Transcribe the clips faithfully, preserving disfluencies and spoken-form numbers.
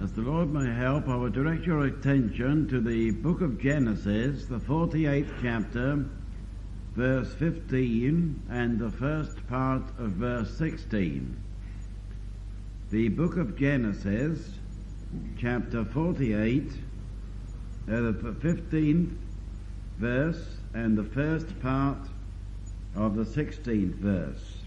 As the Lord may help, I will direct your attention to the book of Genesis, the forty-eighth chapter, verse fifteen, and the first part of verse sixteen. The book of Genesis, chapter forty-eight, uh, the fifteenth verse, and the first part of the sixteenth verse.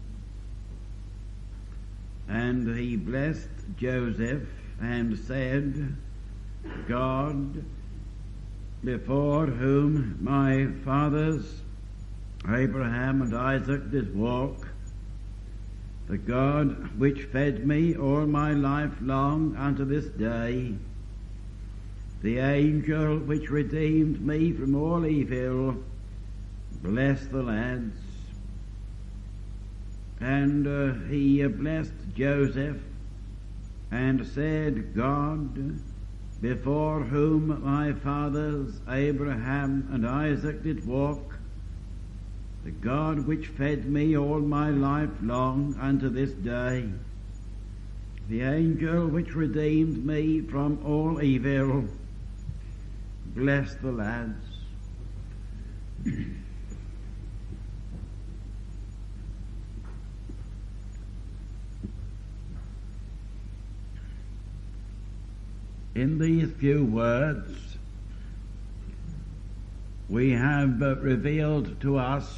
And he blessed Joseph and said, God, before whom my fathers Abraham and Isaac did walk, the God which fed me all my life long unto this day, the angel which redeemed me from all evil, bless the lads. And uh, he blessed Joseph and said, God, before whom my fathers Abraham and Isaac did walk, the God which fed me all my life long unto this day, the angel which redeemed me from all evil, bless the lads. In these few words, we have uh, revealed to us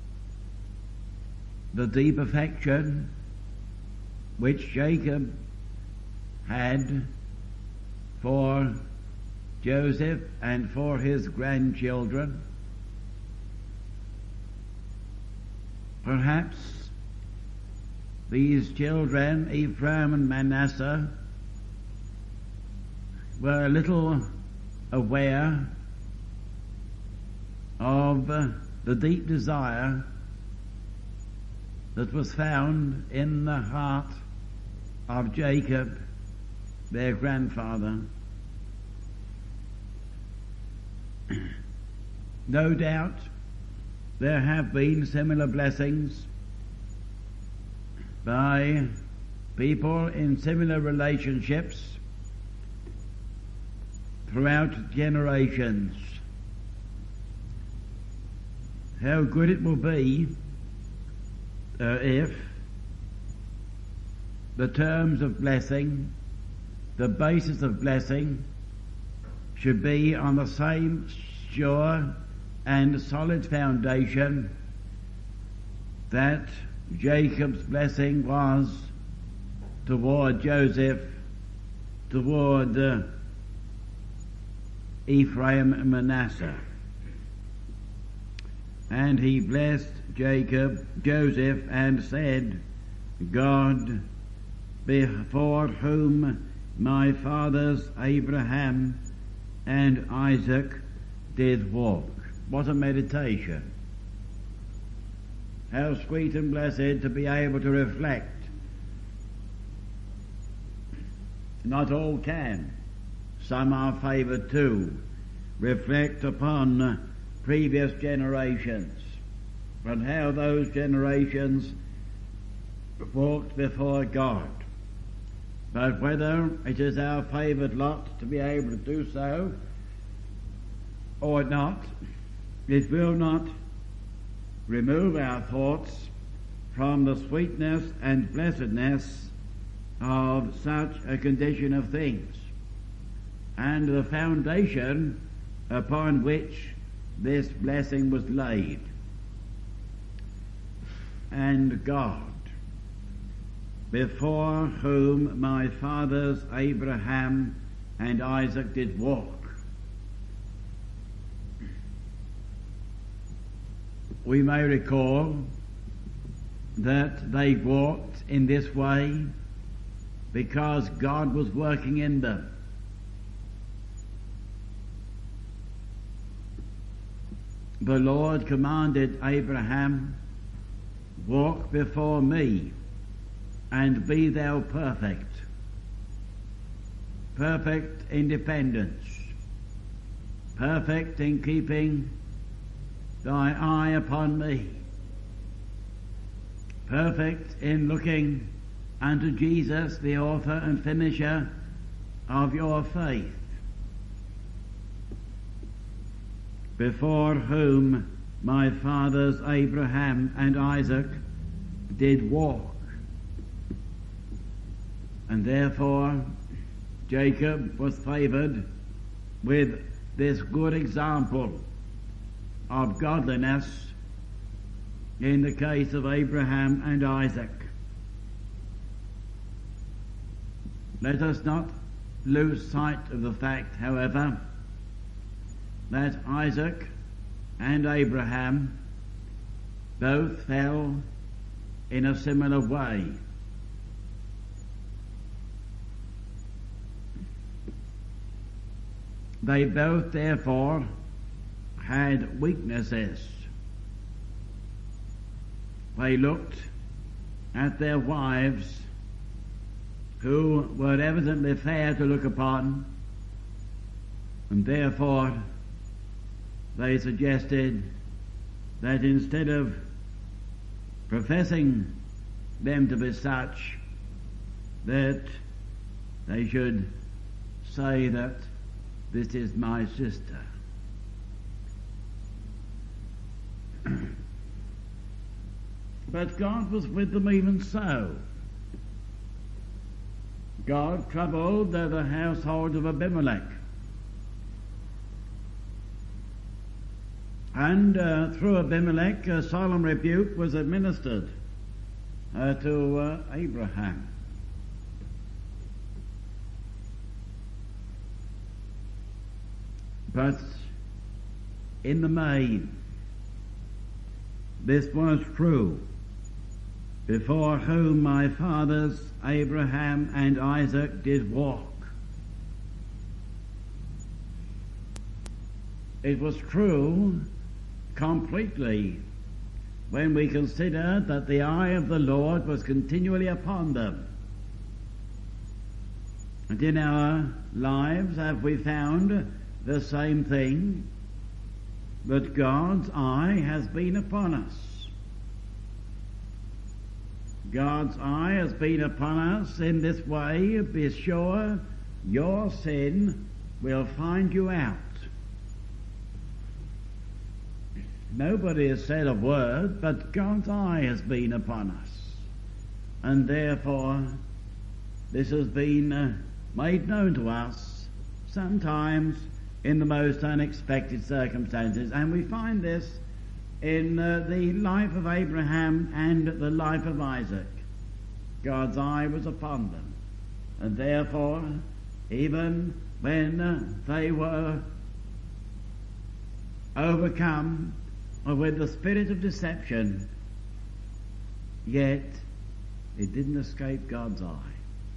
the deep affection which Jacob had for Joseph and for his grandchildren. Perhaps these children, Ephraim and Manasseh, were a little aware of uh, the deep desire that was found in the heart of Jacob, their grandfather. No doubt there have been similar blessings by people in similar relationships throughout generations. How good it will be uh, if the terms of blessing, the basis of blessing, should be on the same sure and solid foundation that Jacob's blessing was toward Joseph, toward uh, Ephraim and Manasseh. And he blessed Jacob, Joseph, and said, God, before whom my fathers Abraham and Isaac did walk. What a meditation. How sweet and blessed to be able to reflect. Not all can. Some are favoured to reflect upon previous generations and how those generations walked before God. But whether it is our favoured lot to be able to do so or not, it will not remove our thoughts from the sweetness and blessedness of such a condition of things, and the foundation upon which this blessing was laid. And God, before whom my fathers Abraham and Isaac did walk. We may recall that they walked in this way because God was working in them. The Lord commanded Abraham, walk before me and be thou perfect. Perfect independence. Perfect in keeping thy eye upon me. Perfect in looking unto Jesus, the author and finisher of your faith, before whom my fathers Abraham and Isaac did walk. And therefore Jacob was favoured with this good example of godliness in the case of Abraham and Isaac. Let us not lose sight of the fact, however, that Isaac and Abraham both fell in a similar way. They both, therefore, had weaknesses. They looked at their wives, who were evidently fair to look upon, and therefore they suggested that instead of professing them to be such, that they should say that this is my sister. But God was with them even so. God troubled the, the household of Abimelech. And uh, through Abimelech, a solemn rebuke was administered uh, to uh, Abraham. But in the main, this was true. Before whom my fathers Abraham and Isaac did walk. It was true completely when we consider that the eye of the Lord was continually upon them. And in our lives have we found the same thing, that God's eye has been upon us. God's eye has been upon us in this way. Be sure your sin will find you out. Nobody has said a word, but God's eye has been upon us. And therefore this has been uh, made known to us sometimes in the most unexpected circumstances. And we find this in uh, the life of Abraham and the life of Isaac. God's eye was upon them, and therefore even when uh, they were overcome with the spirit of deception, yet it didn't escape God's eye.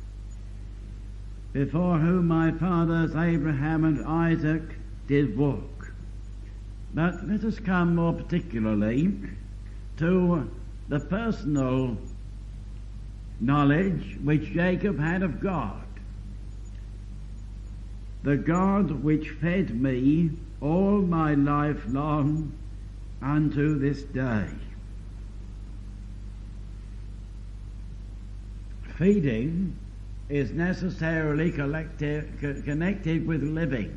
Before whom my fathers Abraham and Isaac did walk. But let us come more particularly to the personal knowledge which Jacob had of God. The God which fed me all my life long unto this day. Feeding is necessarily collective, connected with living.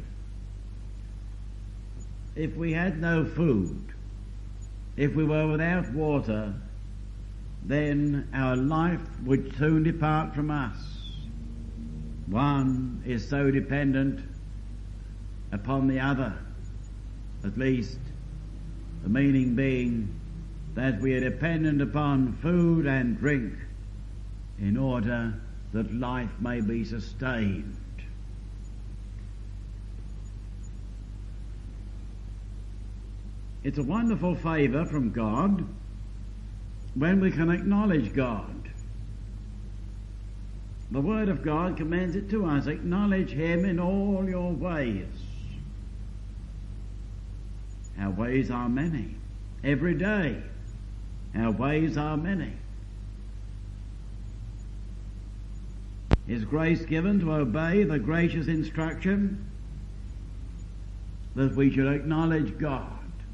If we had no food, if we were without water, then our life would soon depart from us. One is so dependent upon the other, at least the meaning being that we are dependent upon food and drink in order that life may be sustained. It's a wonderful favour from God when we can acknowledge God. The Word of God commends it to us. Acknowledge Him in all your ways. Our ways are many. Every day our ways are many. Is grace given to obey the gracious instruction that we should acknowledge God?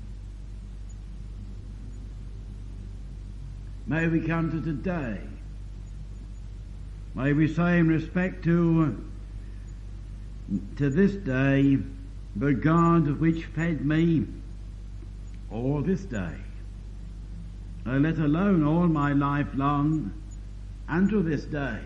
May we come to today. May we say in respect to to this day, the God which fed me all this day, uh, let alone all my life long, unto this day.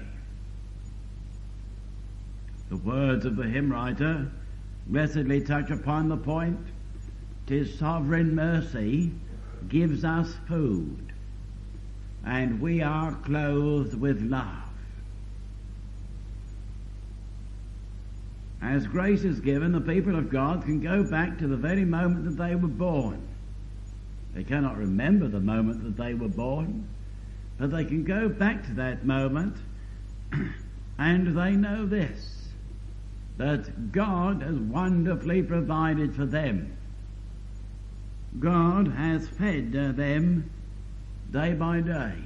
The words of the hymn writer blessedly touch upon the point. "'Tis sovereign mercy gives us food, and we are clothed with love." As grace is given, the people of God can go back to the very moment that they were born. They cannot remember the moment that they were born, but they can go back to that moment and they know this, that God has wonderfully provided for them. God has fed them day by day.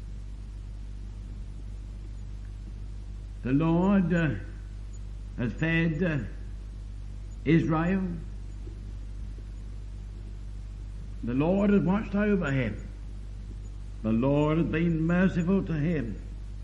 The Lord uh, has fed uh, Israel. The Lord has watched over him. The Lord has been merciful to him.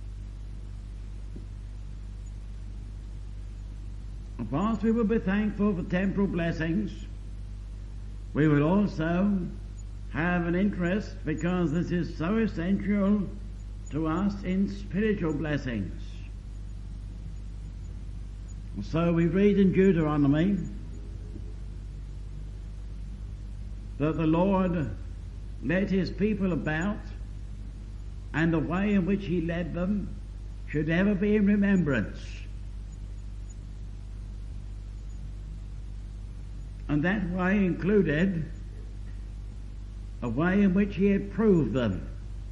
Whilst we will be thankful for temporal blessings, we will also have an interest, because this is so essential to us, in spiritual blessings. So we read in Deuteronomy that the Lord led his people about, and the way in which he led them should ever be in remembrance. And that way included a way in which he had proved them,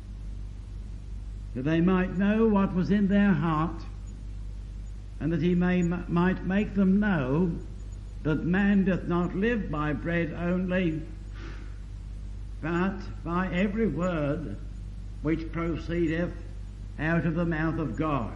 that they might know what was in their heart, and that he may, might make them know that man doth not live by bread only, but by every word which proceedeth out of the mouth of God.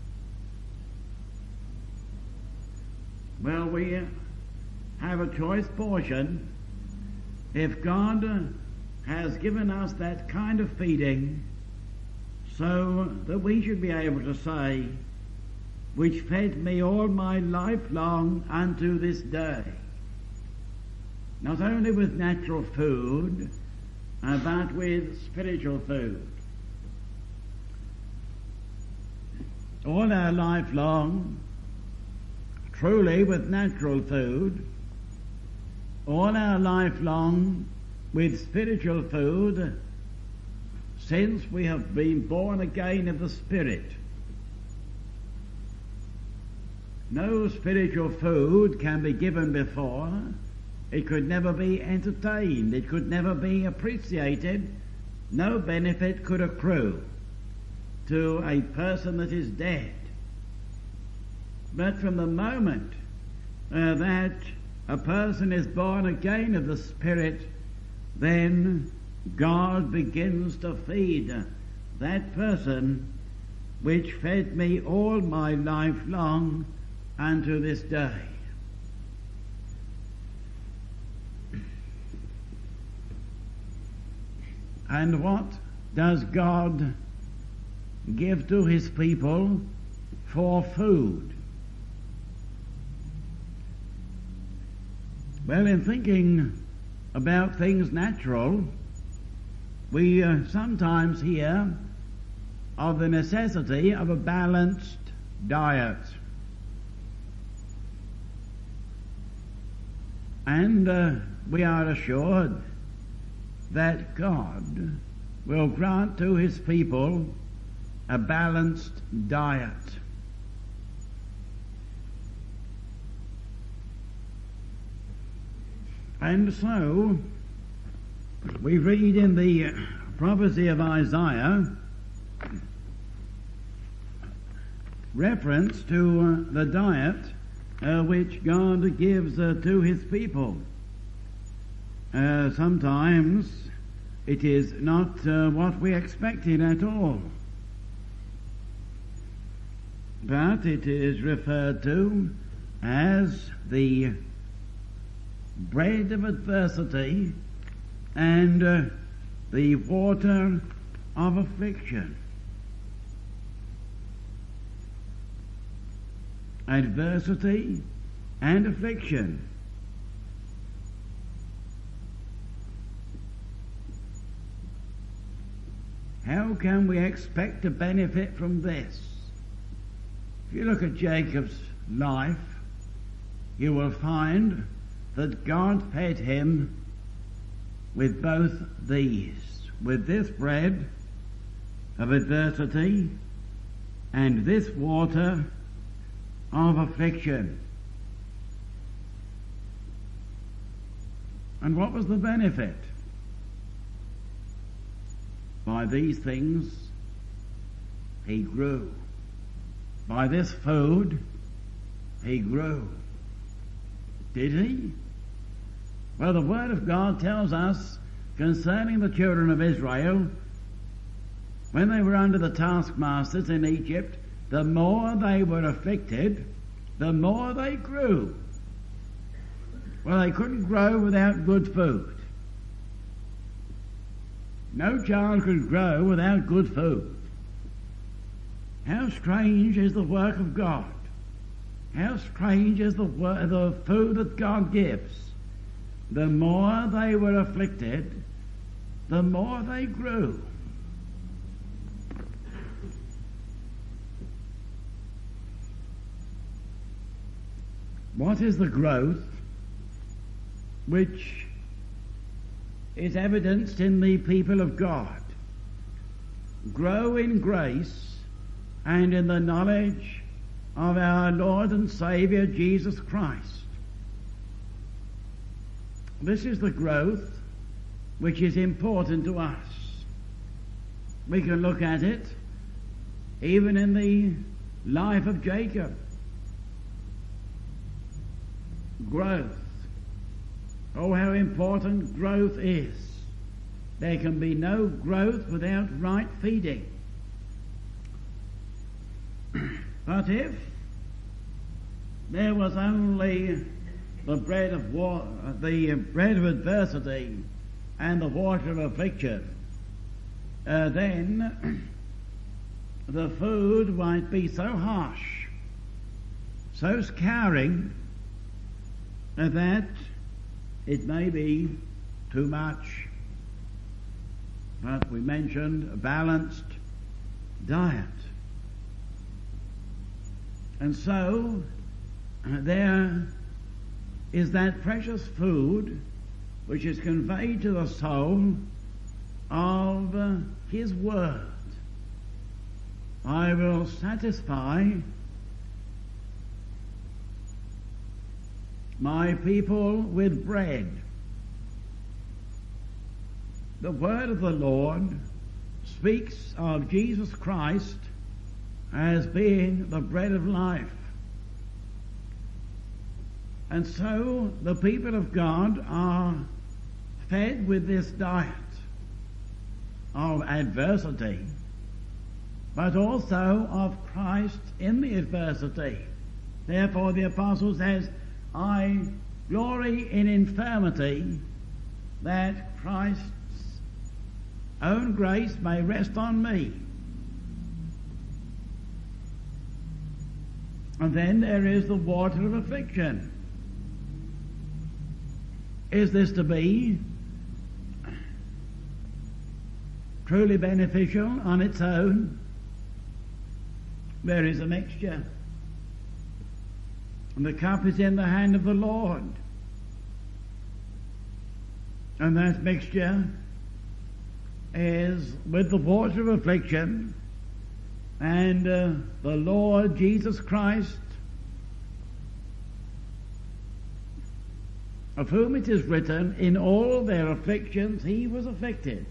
Well, we have a choice portion. If God has given us that kind of feeding, so that we should be able to say, "Which fed me all my life long unto this day," not only with natural food, uh, but with spiritual food. All our life long, truly with natural food, all our life long with spiritual food, since we have been born again of the Spirit. No spiritual food can be given before. It could never be entertained. It could never be appreciated. No benefit could accrue to a person that is dead. But from the moment uh, that a person is born again of the Spirit, then God begins to feed that person, "which fed me all my life long unto this day." And what does God give to his people for food? Well, in thinking about things natural, we uh, sometimes hear of the necessity of a balanced diet. And uh, we are assured that God will grant to his people a balanced diet. And so, we read in the prophecy of Isaiah reference to uh, the diet uh, which God gives uh, to his people. Uh, sometimes it is not uh, what we expected at all, but it is referred to as the bread of adversity and uh, the water of affliction. adversity, and affliction. How can we expect to benefit from this? If you look at Jacob's life, you will find that God fed him with both these, with this bread of adversity and this water of affliction. And what was the benefit? By these things he grew. By this food he grew. Did he? Well, the Word of God tells us concerning the children of Israel, when they were under the taskmasters in Egypt, the more they were afflicted, the more they grew. Well, they couldn't grow without good food. No child could grow without good food. How strange is the work of God. How strange is the, wor- the food that God gives. The more they were afflicted, the more they grew. What is the growth which is evidenced in the people of God? Grow in grace and in the knowledge of our Lord and Saviour Jesus Christ. This is the growth which is important to us. We can look at it even in the life of Jacob. Growth. Oh, how important growth is. There can be no growth without right feeding. But if there was only the bread of war, the bread of adversity and the water of affliction, uh, then the food might be so harsh, so scouring, uh, that it may be too much. But we mentioned a balanced diet. And so uh, there is that precious food which is conveyed to the soul of uh, His Word. I will satisfy my people with bread. The Word of the Lord speaks of Jesus Christ as being the bread of life. And so the people of God are fed with this diet of adversity, but also of Christ in the adversity. Therefore the apostle says, I glory in infirmity, that Christ's own grace may rest on me. And then there is the water of affliction. Is this to be truly beneficial on its own? There is a mixture. And the cup is in the hand of the Lord. And that mixture is with the water of affliction and uh, the Lord Jesus Christ, of whom it is written, in all their afflictions he was afflicted.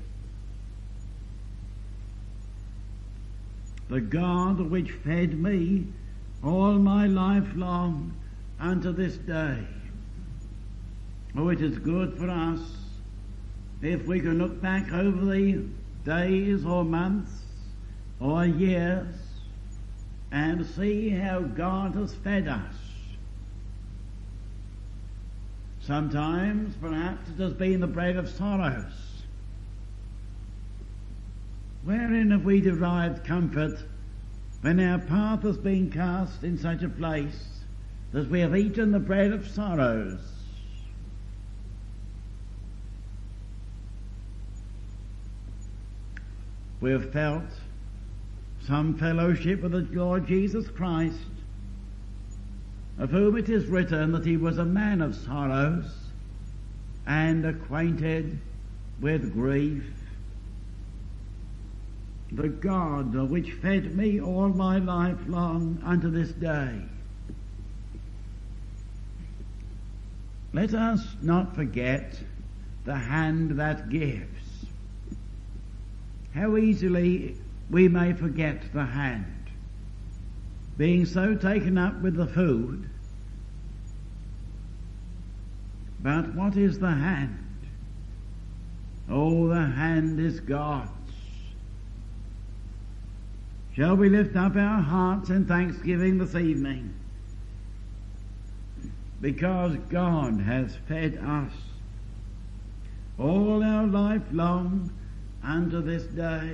The God which fed me all my life long unto this day. Oh, it is good for us if we can look back over the days or months or years and see how God has fed us. Sometimes perhaps it has been the bread of sorrows. Wherein have we derived comfort when our path has been cast in such a place that we have eaten the bread of sorrows. We have felt some fellowship with the Lord Jesus Christ, of whom it is written that he was a man of sorrows and acquainted with grief. The God which fed me all my life long unto this day. Let us not forget the hand that gives. How easily we may forget the hand, being so taken up with the food. But what is the hand? Oh, the hand is God's. Shall we lift up our hearts in thanksgiving this evening? Because God has fed us all our life long unto this day.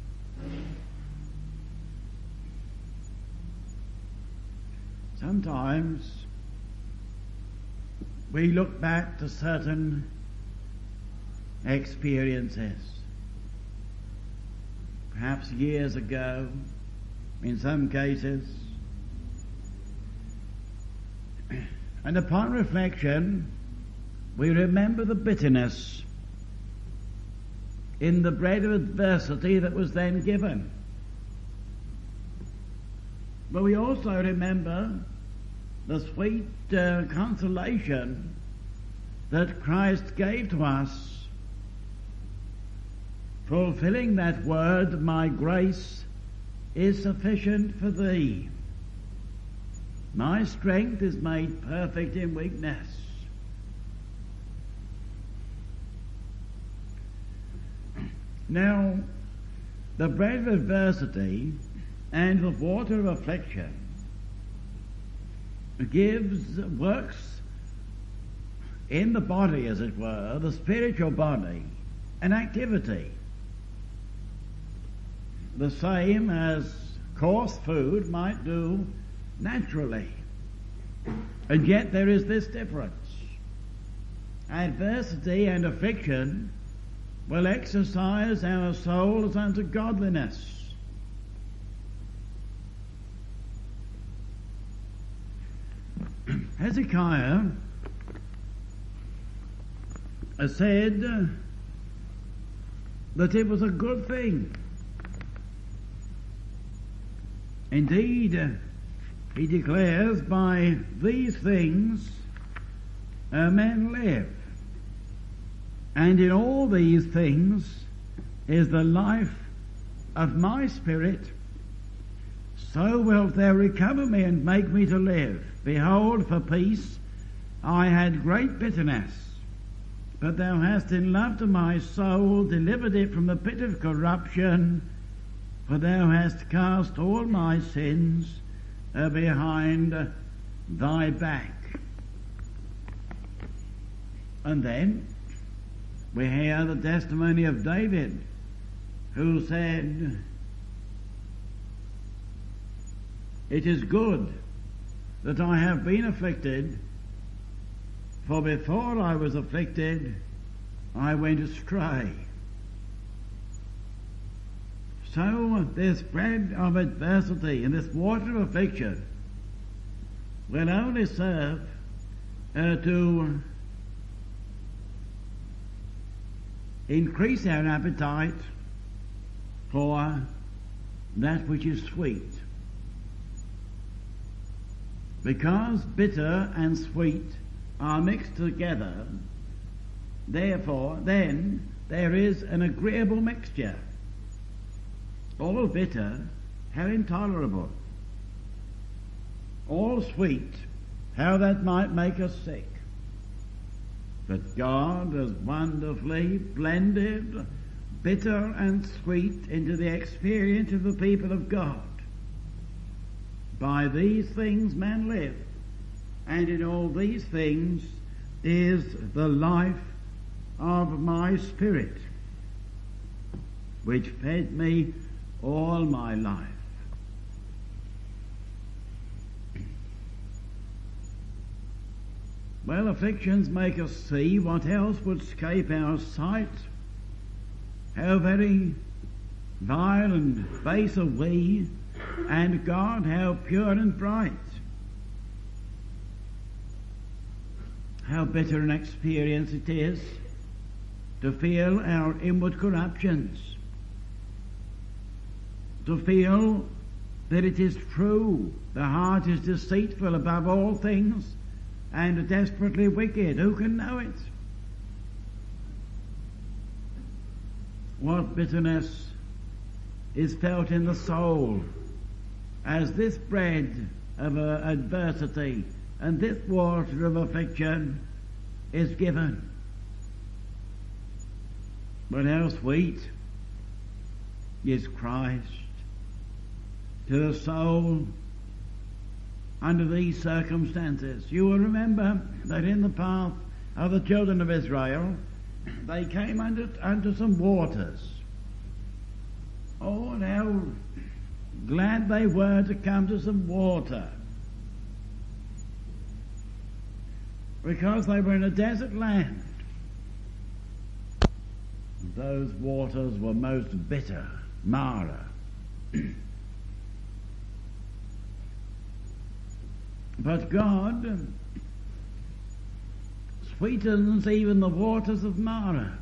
Sometimes we look back to certain experiences, perhaps years ago, in some cases, and upon reflection we remember the bitterness in the bread of adversity that was then given. But we also remember the sweet uh, consolation that Christ gave to us, fulfilling that word, my grace is sufficient for thee. My strength is made perfect in weakness. Now, the bread of adversity and the water of affliction gives, works in the body, as it were, the spiritual body, an activity. The same as coarse food might do naturally. And yet there is this difference. Adversity and affliction will exercise our souls unto godliness. Hezekiah said that it was a good thing. Indeed, he declares, by these things uh, men live, and in all these things is the life of my spirit. So wilt thou recover me and make me to live. Behold, for peace I had great bitterness, but thou hast in love to my soul delivered it from the pit of corruption, for thou hast cast all my sins uh, behind uh, thy back. And then we hear the testimony of David, who said, it is good that I have been afflicted, for before I was afflicted, I went astray. So this bread of adversity and this water of affliction will only serve uh, to increase our appetite for that which is sweet. Because bitter and sweet are mixed together, therefore then there is an agreeable mixture. All bitter, how intolerable. All sweet, how that might make us sick. But God has wonderfully blended bitter and sweet into the experience of the people of God. By these things men live, and in all these things is the life of my spirit, which fed me all my life. Well, afflictions make us see what else would escape our sight, how very vile and base are we, and God how pure and bright. How bitter an experience it is to feel our inward corruptions, to feel that it is true, the heart is deceitful above all things and desperately wicked. Who can know it? What bitterness is felt in the soul as this bread of uh, adversity and this water of affliction is given. But how sweet is Christ to the soul under these circumstances. You will remember that in the path of the children of Israel, they came under, under some waters. Oh, and how glad they were to come to some water, because they were in a desert land. Those waters were most bitter, Mara. But God sweetens even the waters of Mara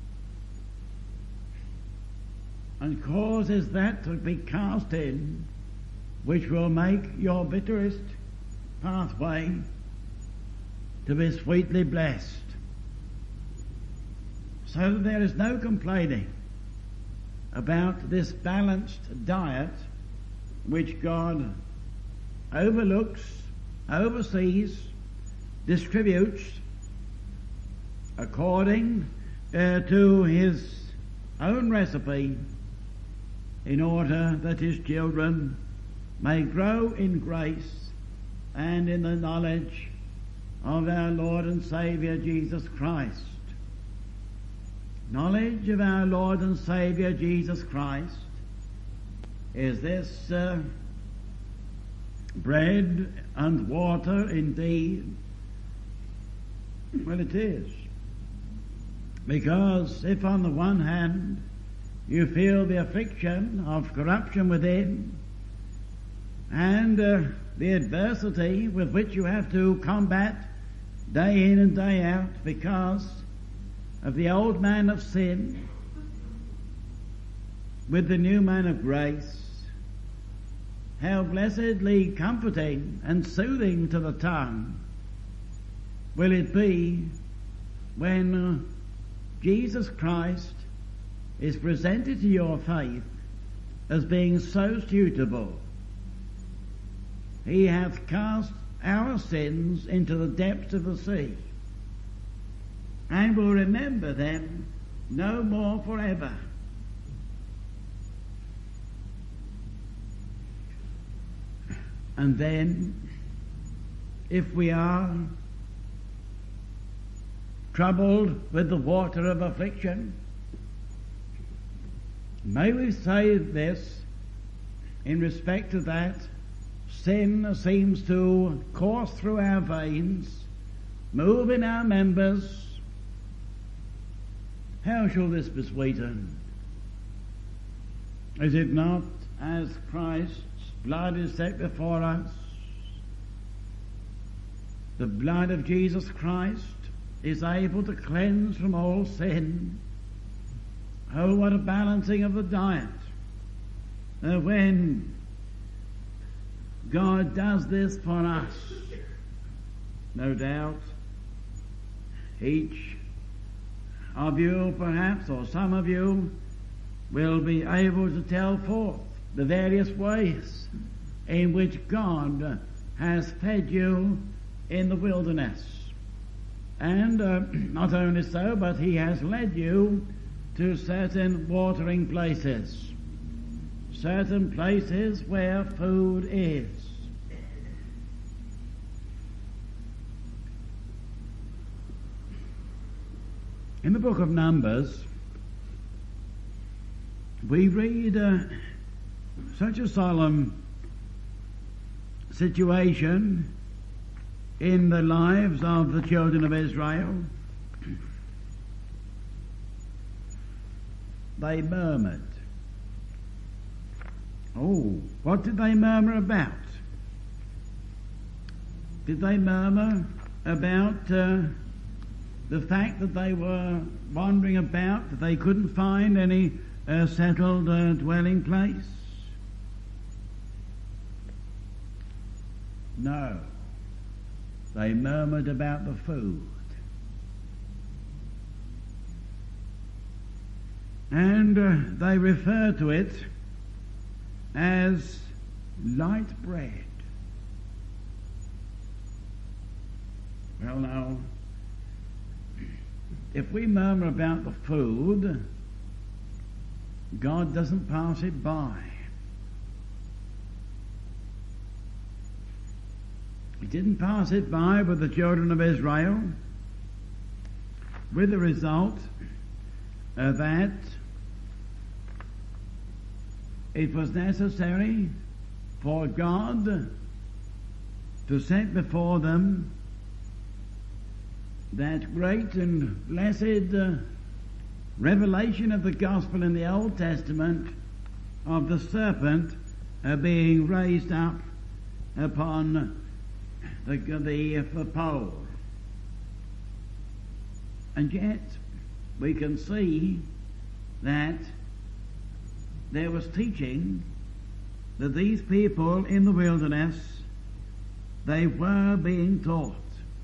and causes that to be cast in, which will make your bitterest pathway to be sweetly blessed, so that there is no complaining about this balanced diet which God overlooks, oversees, distributes according uh, to his own recipe, in order that his children may grow in grace and in the knowledge of our Lord and Saviour Jesus Christ. Knowledge of our Lord and Saviour Jesus Christ is this uh, bread and water indeed. Well, it is. Because if on the one hand you feel the affliction of corruption within, and uh, the adversity with which you have to combat day in and day out because of the old man of sin with the new man of grace, how blessedly comforting and soothing to the tongue will it be when uh, Jesus Christ is presented to your faith as being so suitable. He hath cast our sins into the depths of the sea, and will remember them no more forever. And then, if we are troubled with the water of affliction, may we say this in respect to that sin seems to course through our veins, move in our members. How shall this be sweetened? Is it not as Christ's blood is set before us? The blood of Jesus Christ is able to cleanse from all sin. Oh, what a balancing of the diet. Uh, when God does this for us, no doubt each of you perhaps, or some of you, will be able to tell forth the various ways in which God has fed you in the wilderness. And uh, not only so, but he has led you to certain watering places, certain places where food is. In the book of Numbers, we read uh, such a solemn situation in the lives of the children of Israel, they murmured. Oh, what did they murmur about? Did they murmur about uh, the fact that they were wandering about, that they couldn't find any uh, settled uh, dwelling place? No. They murmured about the food. And uh, they refer to it as light bread. Well, now, if we murmur about the food, God doesn't pass it by. He didn't pass it by with the children of Israel, with the result uh, that it was necessary for God to set before them that great and blessed uh, revelation of the gospel in the Old Testament of the serpent uh, being raised up upon the, the, the pole. And yet we can see that there was teaching that these people in the wilderness, they were being taught.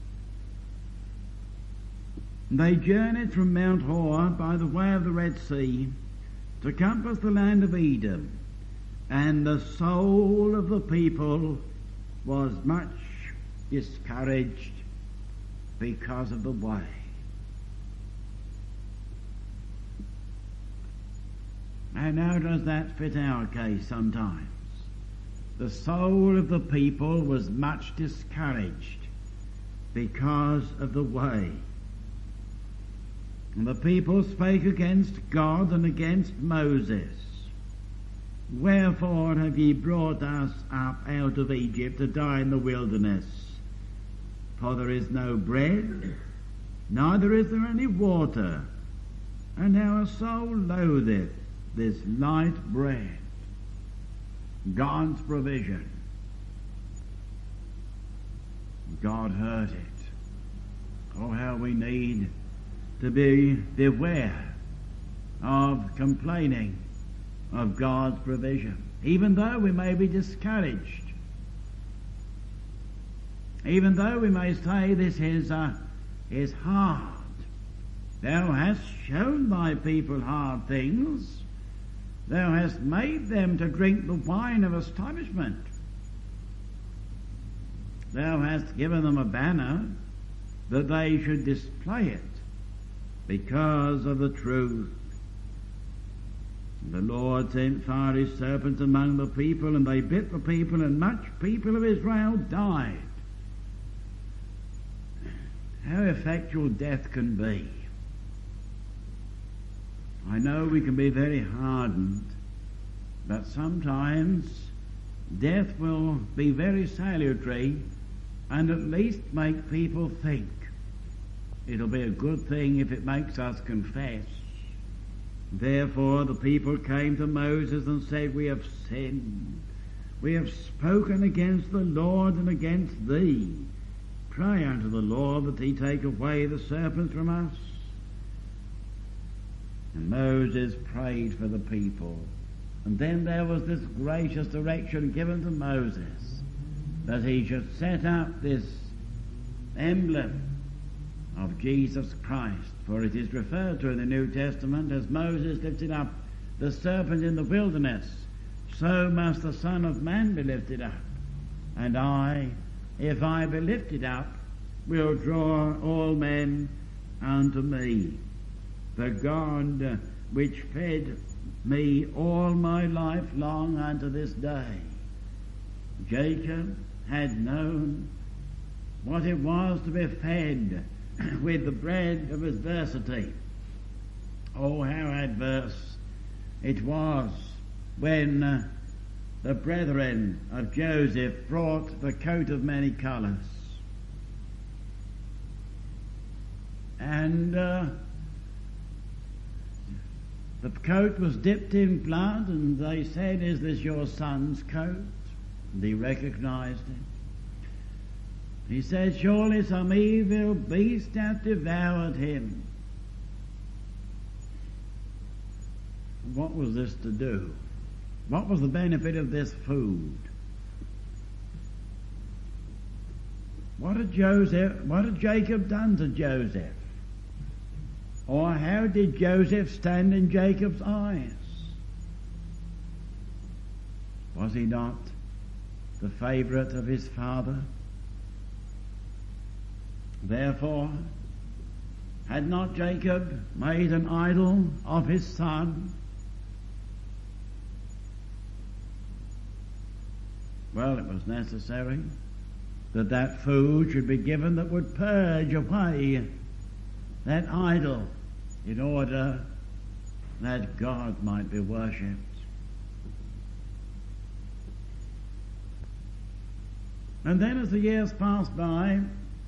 They journeyed from Mount Hor by the way of the Red Sea to compass the land of Edom, and the soul of the people was much discouraged because of the way. And how does that fit our case sometimes? The soul of the people was much discouraged because of the way. And the people spake against God and against Moses. Wherefore have ye brought us up out of Egypt to die in the wilderness? For there is no bread, neither is there any water, and our soul loatheth this light bread. God's provision. God heard it. Oh, how we need to be beware of complaining of God's provision, even though we may be discouraged, even though we may say this is uh, is hard. Thou hast shown thy people hard things. Thou hast made them to drink the wine of astonishment. Thou hast given them a banner that they should display it because of the truth. The Lord sent fiery serpents among the people, and they bit the people, and much people of Israel died. How effectual death can be. I know we can be very hardened, but sometimes death will be very salutary and at least make people think. It'll be a good thing if it makes us confess. Therefore the people came to Moses and said, We have sinned. We have spoken against the Lord and against thee. Pray unto the Lord that he take away the serpents from us. And Moses prayed for the people. And then there was this gracious direction given to Moses that he should set up this emblem of Jesus Christ. For it is referred to in the New Testament as Moses lifted up the serpent in the wilderness, so must the Son of Man be lifted up. And I, if I be lifted up, will draw all men unto me. The God which fed me all my life long unto this day. Jacob had known what it was to be fed with the bread of adversity. Oh, how adverse it was when uh, the brethren of Joseph brought the coat of many colours. And uh, the coat was dipped in blood, and they said, "Is this your son's coat?" And he recognized it. He said, "Surely some evil beast hath devoured him." What was this to do? What was the benefit of this food? What had Joseph, what had Jacob done to Joseph? Or how did Joseph stand in Jacob's eyes? Was he not the favourite of his father? Therefore, had not Jacob made an idol of his son? Well, it was necessary that that food should be given that would purge away that idol in order that God might be worshipped. And then as the years passed by,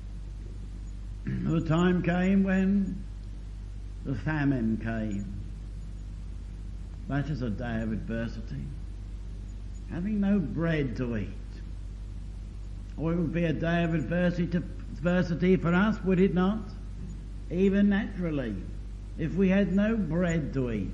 the time came when the famine came. That is a day of adversity. Having no bread to eat. Or it would be a day of adversity, adversity for us, would it not? Even naturally, if we had no bread to eat.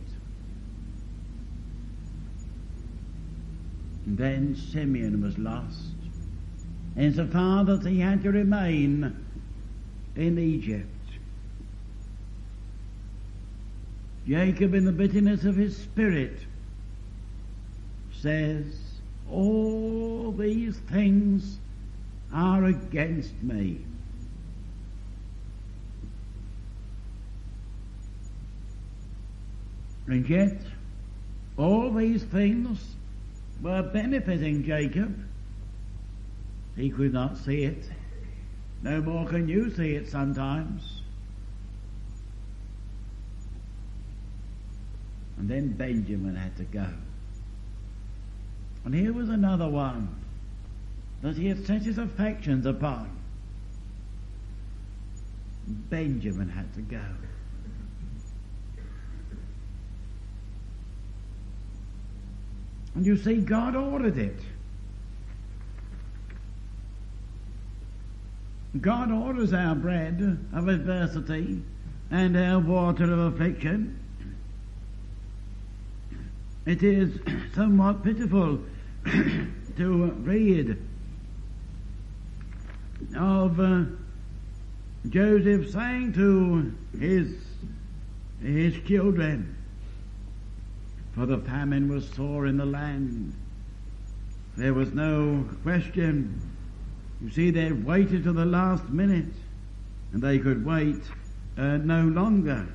And then Simeon was lost, insofar that he had to remain in Egypt. Jacob, in the bitterness of his spirit, says, "All these things are against me." And yet, all these things were benefiting Jacob. He could not see it. No more can you see it sometimes. And then Benjamin had to go. And here was another one that he had set his affections upon. Benjamin had to go. And you see, God ordered it. God orders our bread of adversity and our water of affliction. It is somewhat pitiful to read of uh, Joseph saying to his his children, for the famine was sore in the land. There was no question. You see, they waited to the last minute, and they could wait uh, no longer.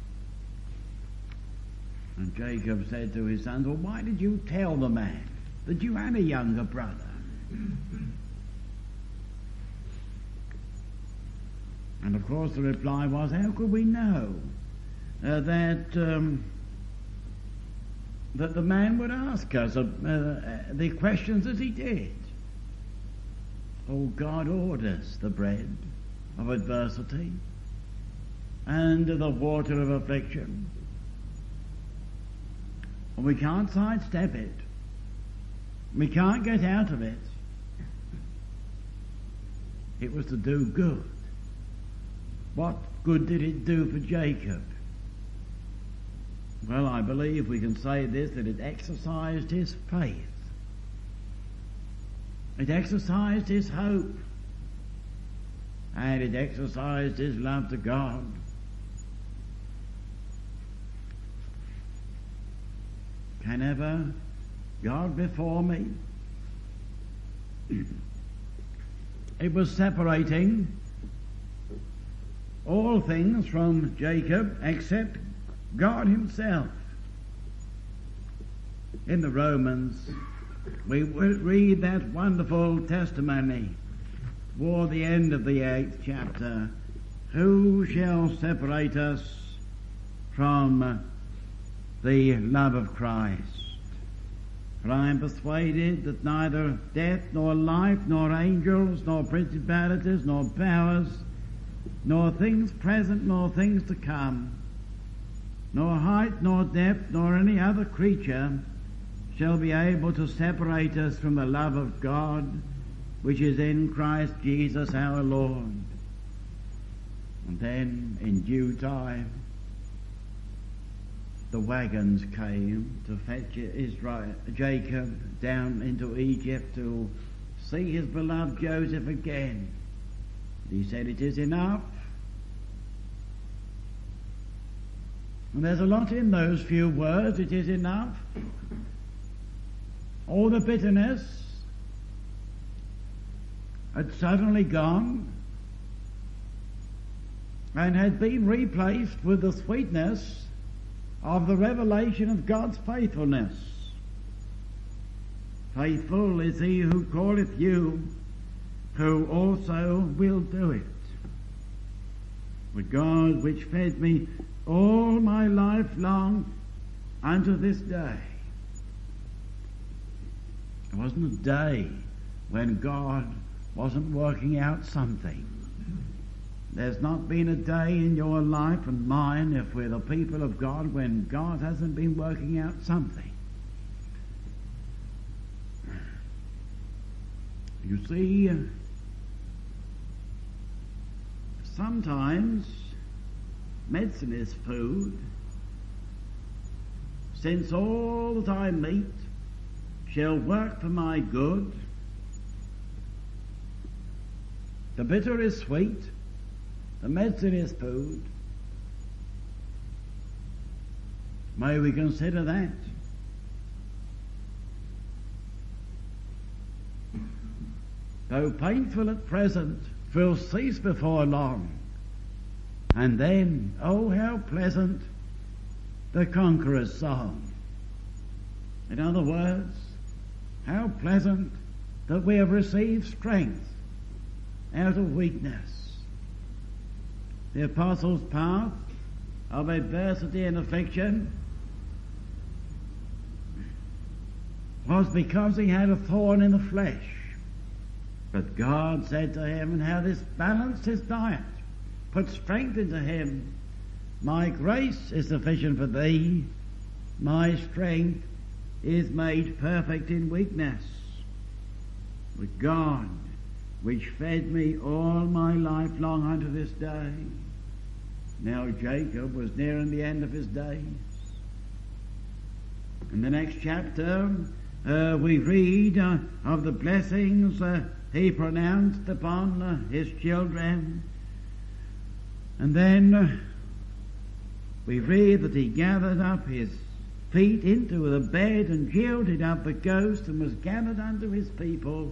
And Jacob said to his sons, "Well, why did you tell the man that you had a younger brother?" And of course the reply was, how could we know uh, that um, that the man would ask us uh, uh, the questions that he did? Oh, God orders the bread of adversity and the water of affliction. And we can't sidestep it. We can't get out of it. It was to do good. What good did it do for Jacob? Well, I believe we can say this, that it exercised his faith. It exercised his hope. And it exercised his love to God. Can ever God before me? It was separating all things from Jacob except God himself. In the Romans, we read that wonderful testimony toward the end of the eighth chapter. Who shall separate us from the love of Christ? For I am persuaded that neither death, nor life, nor angels, nor principalities, nor powers, nor things present, nor things to come, nor height, nor depth, nor any other creature shall be able to separate us from the love of God, which is in Christ Jesus our Lord. And then, in due time, the wagons came to fetch Israel, Jacob down into Egypt to see his beloved Joseph again. He said, "It is enough." And there's a lot in those few words, "it is enough." All the bitterness had suddenly gone and had been replaced with the sweetness of the revelation of God's faithfulness. Faithful is he who calleth you, who also will do it. The God which fed me all my life long unto this day. There wasn't a day when God wasn't working out something. There's not been a day in your life and mine, if we're the people of God, when God hasn't been working out something. You see, sometimes medicine is food. Since all that I meet shall work for my good, the bitter is sweet, the medicine is food. May we consider that. Though painful at present, will cease before long. And then, oh how pleasant, the conqueror's song. In other words, how pleasant that we have received strength out of weakness. The apostle's path of adversity and affliction was because he had a thorn in the flesh. But God said to him, and how this balanced his diet, put strength into him. My grace is sufficient for thee. My strength is made perfect in weakness. With God, which fed me all my life long unto this day. Now Jacob was nearing the end of his days. In the next chapter, uh, we read uh, of the blessings uh, he pronounced upon uh, his children. And then uh, we read that he gathered up his feet into the bed and yielded up the ghost and was gathered unto his people.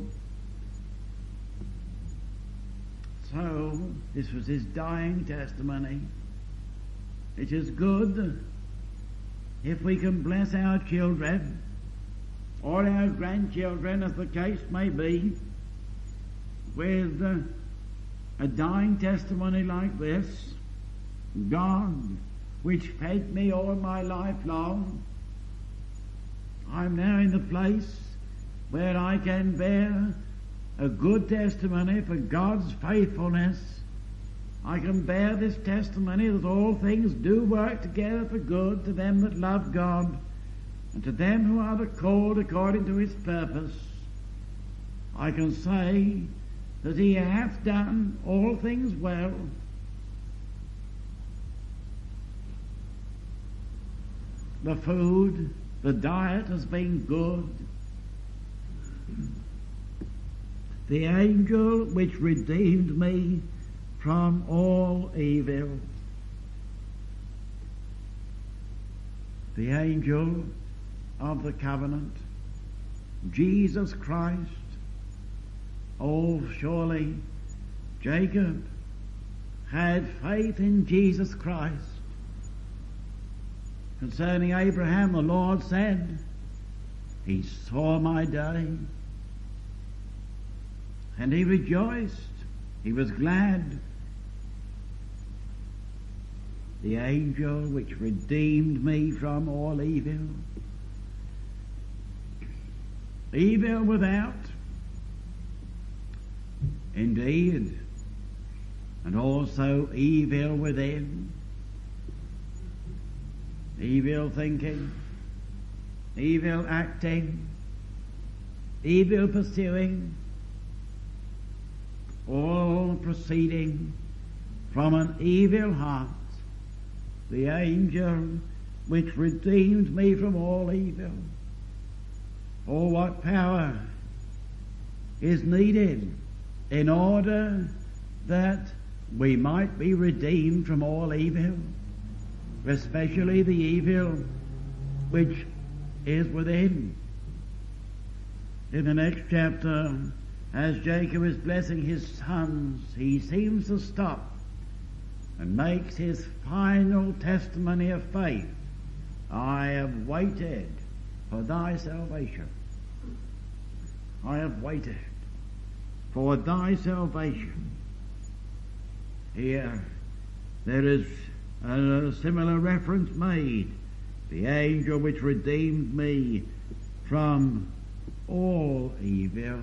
So, this was his dying testimony. It is good if we can bless our children or our grandchildren, as the case may be, with uh, a dying testimony like this. God, which fed me all my life long, I'm now in the place where I can bear a good testimony for God's faithfulness. I can bear this testimony that all things do work together for good to them that love God and to them who are the called according to his purpose. I can say that he hath done all things well. The food, the diet has been good. The angel which redeemed me from all evil. The angel of the covenant, Jesus Christ. Oh, surely Jacob had faith in Jesus Christ. Concerning Abraham, the Lord said, he saw my day, and he rejoiced, he was glad. The angel which redeemed me from all evil. Evil without. Indeed, and also evil within, evil thinking, evil acting, evil pursuing, all proceeding from an evil heart, the angel which redeemed me from all evil. Oh, what power is needed in order that we might be redeemed from all evil, especially the evil which is within. In the next chapter, as Jacob is blessing his sons, he seems to stop and makes his final testimony of faith. I have waited for thy salvation. I have waited for thy salvation. Here there is a similar reference made. The angel which redeemed me from all evil.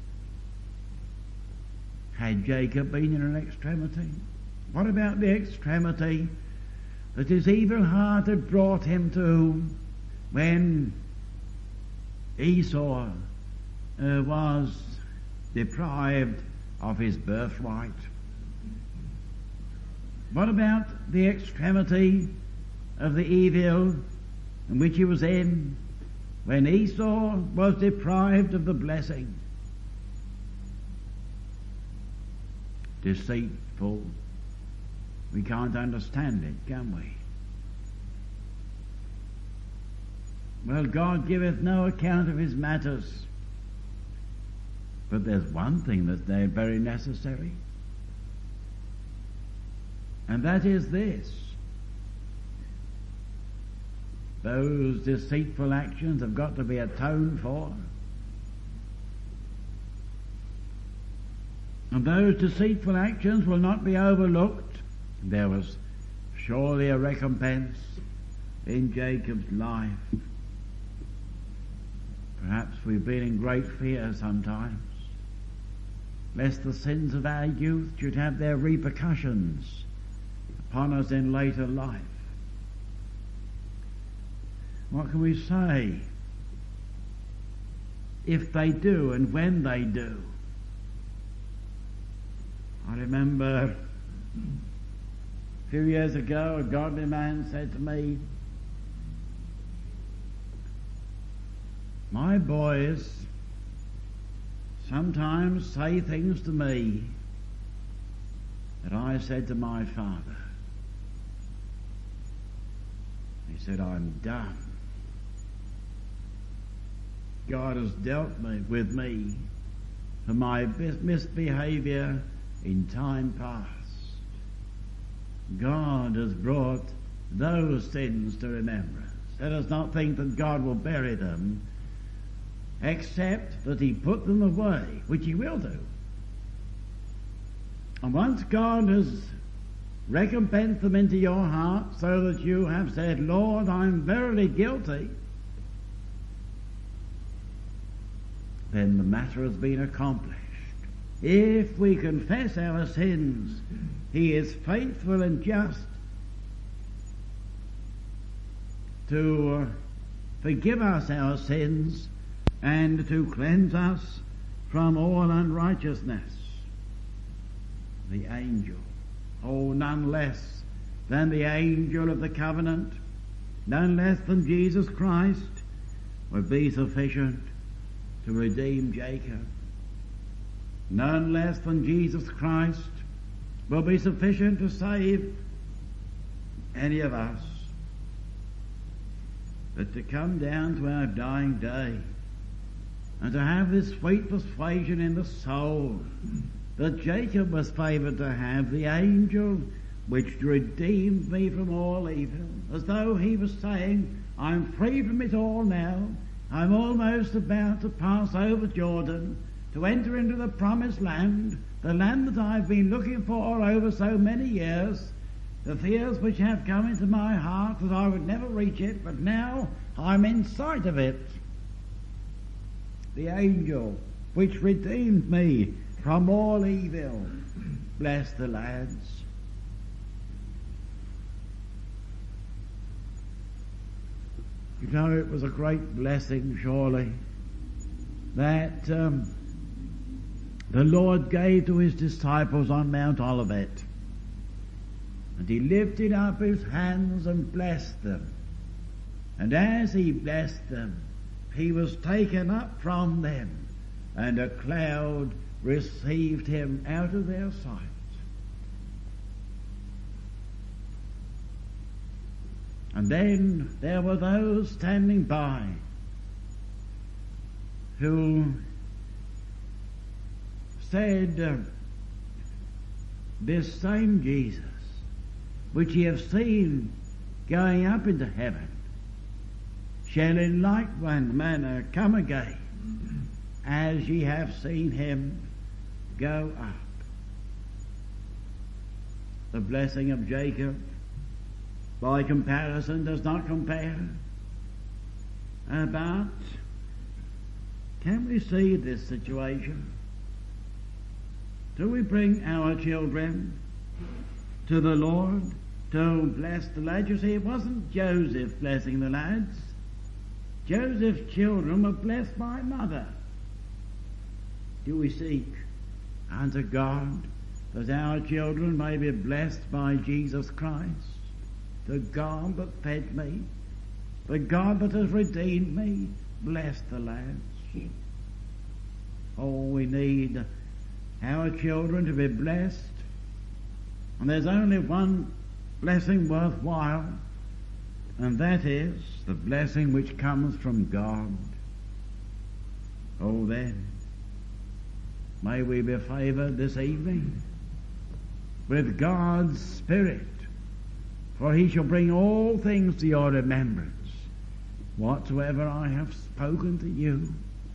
Had Jacob been in an extremity? What about the extremity that his evil heart had brought him to when Esau uh, was deprived of his birthright? What about the extremity of the evil in which he was in when Esau was deprived of the blessing? Deceitful. We can't understand it, can we? Well, God giveth no account of his matters. But there's one thing that's there very necessary. And that is this. Those deceitful actions have got to be atoned for. And those deceitful actions will not be overlooked. There was surely a recompense in Jacob's life. Perhaps we've been in great fear sometimes, lest the sins of our youth should have their repercussions upon us in later life. What can we say if they do and when they do? I remember a few years ago a godly man said to me, my boys sometimes say things to me that I said to my father. He said, I'm done. God has dealt me, with me for my misbehavior in time past. God has brought those sins to remembrance. Let us not think that God will bury them, except that he put them away, which he will do. And once God has recompensed them into your heart so that you have said, Lord, I'm verily guilty, then the matter has been accomplished. If we confess our sins, he is faithful and just to forgive us our sins and to cleanse us from all unrighteousness. The angel, oh, none less than the angel of the covenant, none less than Jesus Christ, would be sufficient to redeem Jacob. None less than Jesus Christ will be sufficient to save any of us. But to come down to our dying day and to have this sweet persuasion in the soul that Jacob was favoured to have, the angel which redeemed me from all evil, as though he was saying, I'm free from it all now. I'm almost about to pass over Jordan to enter into the promised land, the land that I've been looking for over so many years. The fears which have come into my heart that I would never reach it, but now I'm in sight of it. The angel which redeemed me from all evil bless the lads. You know, it was a great blessing, surely, that um, the Lord gave to his disciples on Mount Olivet. And he lifted up his hands and blessed them. And as he blessed them, he was taken up from them, and a cloud received him out of their sight. And then there were those standing by who said, uh, this same Jesus, which ye have seen going up into heaven, shall in like one manner come again, as ye have seen him go up. The blessing of Jacob, by comparison, does not compare. Uh, but can we see this situation? Do we bring our children to the Lord to bless the lads? You see, it wasn't Joseph blessing the lads. Joseph's children were blessed by mother. Do we seek unto God that our children may be blessed by Jesus Christ? The God that fed me, the God that has redeemed me, bless the lads. Oh, we need our children to be blessed. And there's only one blessing worthwhile, and that is the blessing which comes from God. Oh, then, may we be favoured this evening with God's Spirit, for he shall bring all things to your remembrance, whatsoever I have spoken to you.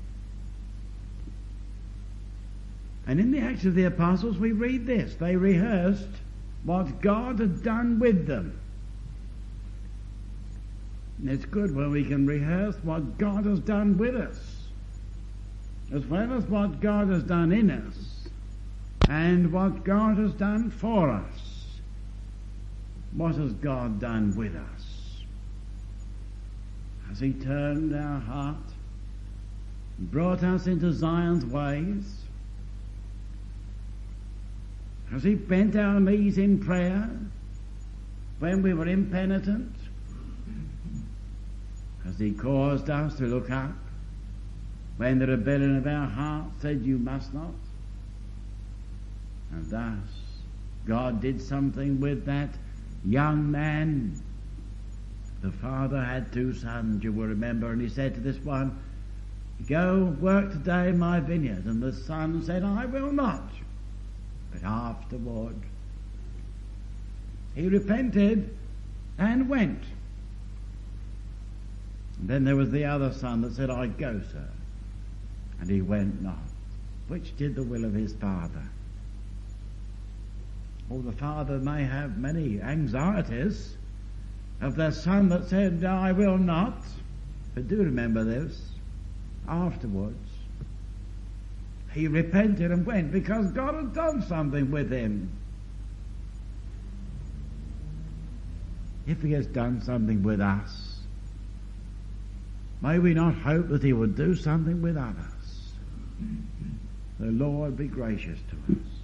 And in the Acts of the Apostles we read this: they rehearsed what God had done with them. And it's good when we can rehearse what God has done with us, as well as what God has done in us, and what God has done for us. What has God done with us? Has he turned our heart and brought us into Zion's ways? Has he bent our knees in prayer when we were impenitent? Has he caused us to look up when the rebellion of our heart said, you must not? And thus God did something with that young man. The father had two sons, you will remember, and he said to this one, go work today in my vineyard. And the son said, I will not. But afterward he repented and went. And then there was the other son that said, I go, sir. And he went not. Which did the will of his father? Oh, the father may have many anxieties of the son that said, I will not. But do remember this, afterwards he repented and went, because God had done something with him. If he has done something with us, may we not hope that he would do something with others? The Lord be gracious to us.